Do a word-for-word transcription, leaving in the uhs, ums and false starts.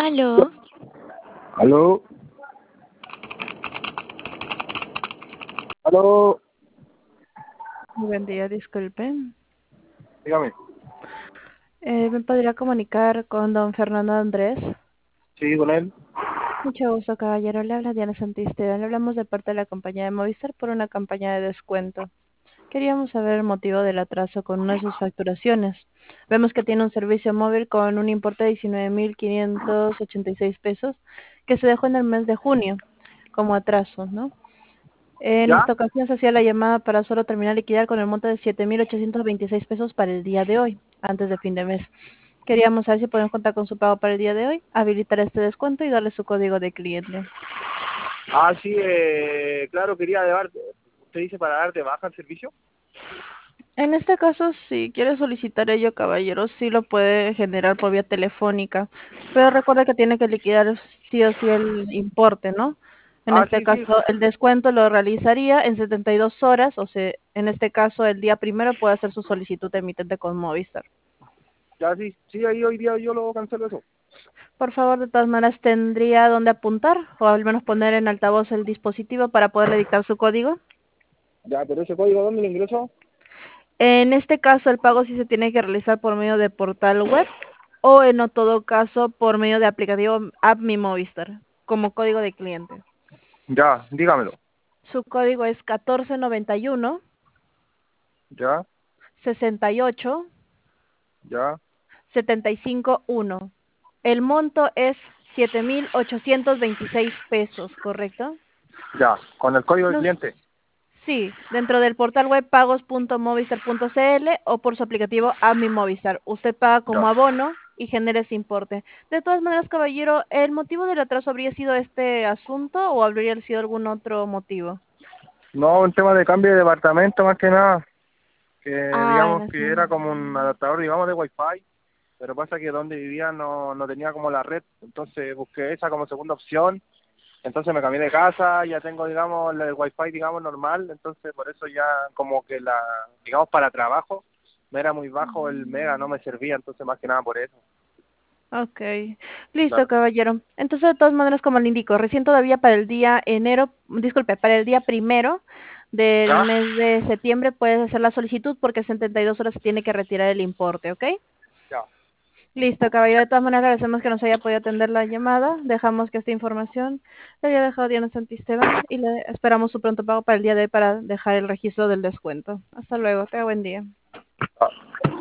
Aló, Aló, aló, Muy buen día, disculpen. dígame. Eh, ¿me podría comunicar con don Fernando Andrés? Sí, con él. Mucho gusto, caballero. Le habla Diana Santisteban. Le hablamos de parte de la compañía de Movistar por una campaña de descuento. Queríamos saber el motivo del atraso con una de sus facturaciones. Vemos que tiene un servicio móvil con un importe de diecinueve mil quinientos ochenta y seis pesos que se dejó en el mes de junio como atraso, ¿no? En ¿Ya? esta ocasión se hacía la llamada para solo terminar de liquidar con el monto de siete mil ochocientos veintiséis pesos para el día de hoy, antes de fin de mes. Queríamos saber si podemos contar con su pago para el día de hoy, habilitar este descuento y darle su código de cliente. Ah, sí, eh, claro, quería dar, usted dice para dar de baja el servicio. En este caso, si quiere solicitar ello, caballero, sí lo puede generar por vía telefónica, pero recuerda que tiene que liquidar sí o sí el importe, ¿no? En Ah, este sí, sí, caso, el descuento lo realizaría en setenta y dos horas, o sea, en este caso, el día primero puede hacer su solicitud de emitente con Movistar. ya sí, sí, ahí hoy día yo lo cancelo eso. Por favor, de todas maneras, ¿tendría dónde apuntar o al menos poner en altavoz el dispositivo para poderle dictar su código? Ya, pero ese código, ¿dónde lo ingreso? En este caso, el pago sí se tiene que realizar por medio de portal web o en o todo caso por medio de aplicativo App Mi Movistar, como código de cliente. Ya, dígamelo. Su código es catorce noventa y uno Ya, sesenta y ocho ya, setenta y cinco uno. El monto es siete mil ochocientos veintiséis pesos, ¿correcto? ya, con el código del Nos cliente. Sí, dentro del portal web pagos punto movistar punto cl o por su aplicativo A Mi Movistar. Usted paga Ya. como abono y genera ese importe. De todas maneras, caballero, ¿el motivo del atraso habría sido este asunto o habría sido algún otro motivo? No, un tema de cambio de departamento más que nada, que Ah, digamos que sí. era como un adaptador, digamos, de Wi-Fi, pero pasa que donde vivía no, no tenía como la red, entonces busqué esa como segunda opción. Entonces me cambié de casa, ya tengo, digamos, el wifi, digamos, normal, entonces por eso ya como que la, digamos, para trabajo, me era muy bajo el mega, no me servía, entonces más que nada por eso. Ok, listo, Claro. caballero. Entonces, de todas maneras, como le indico, recién todavía para el día enero, disculpe, para el día primero del ¿Ya? mes de septiembre puedes hacer la solicitud porque en setenta y dos horas se tiene que retirar el importe, ¿ok? Ya. Listo, caballero. De todas maneras, agradecemos que nos haya podido atender la llamada. Dejamos que esta información le haya dejado Diana Santisteban y le esperamos su pronto pago para el día de hoy para dejar el registro del descuento. Hasta luego. Tenga buen día. Ah.